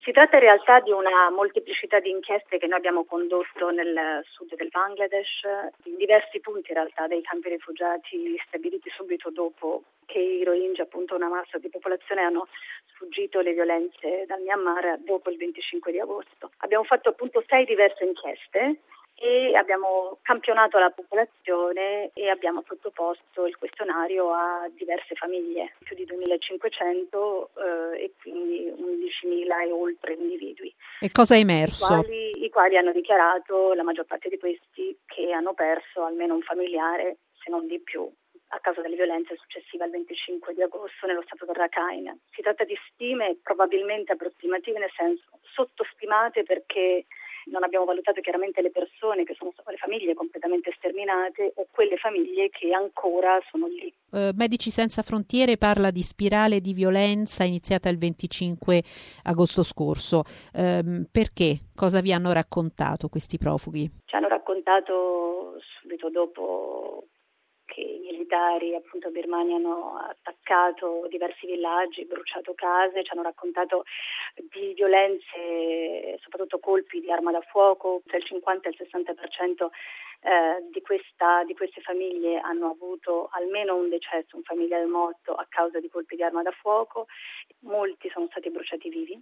Si tratta in realtà di una molteplicità di inchieste che noi abbiamo condotto nel sud del Bangladesh, in diversi punti in realtà dei campi rifugiati stabiliti subito dopo che i Rohingya, appunto una massa di popolazione, hanno sfuggito le violenze dal Myanmar dopo il 25 di agosto. Abbiamo fatto appunto 6 diverse inchieste e abbiamo campionato la popolazione e abbiamo sottoposto il questionario a diverse famiglie, più di 2500 e quindi 11.000 e oltre individui. E cosa è emerso? I quali hanno dichiarato, la maggior parte di questi, che hanno perso almeno un familiare, se non di più, a causa delle violenze successive al 25 di agosto nello stato del Rakhine. Si tratta di stime probabilmente approssimative, nel senso sottostimate, perché non abbiamo valutato chiaramente le persone che sono state, le famiglie completamente sterminate o quelle famiglie che ancora sono lì. Medici Senza Frontiere parla di spirale di violenza iniziata il 25 agosto scorso. Perché? Cosa vi hanno raccontato questi profughi? Ci hanno raccontato subito dopo che i militari appunto birmani hanno attaccato diversi villaggi, bruciato case, ci hanno raccontato di violenze, soprattutto colpi di arma da fuoco. Tra il 50 e il 60% di queste famiglie hanno avuto almeno un decesso, un familiare morto a causa di colpi di arma da fuoco. Molti sono stati bruciati vivi.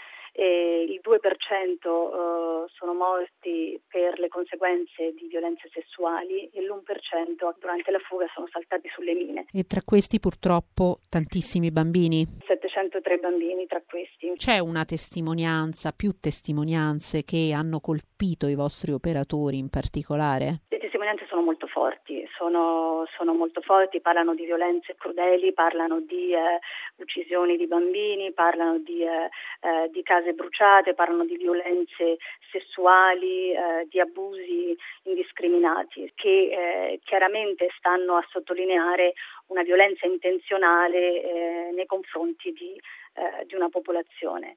Il 2% sono morti per le conseguenze di violenze sessuali e l'1% durante la fuga sono saltati sulle mine. E tra questi purtroppo tantissimi bambini. 703 bambini tra questi. C'è una testimonianza, più testimonianze che hanno colpito i vostri operatori in particolare? Le testimonianze sono molto forti, sono molto forti, parlano di violenze crudeli, parlano di uccisioni di bambini, parlano di case bruciate, parlano di violenze sessuali, di abusi indiscriminati, che chiaramente stanno a sottolineare una violenza intenzionale nei confronti di una popolazione.